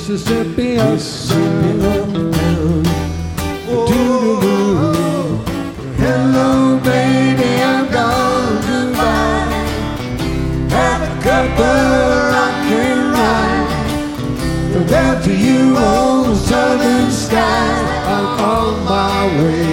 Mississippi uptown. Oh, hello, baby, I'm gone goodbye. Have a cup of rock and ride. From there to you, old southern sky. I'm on my way.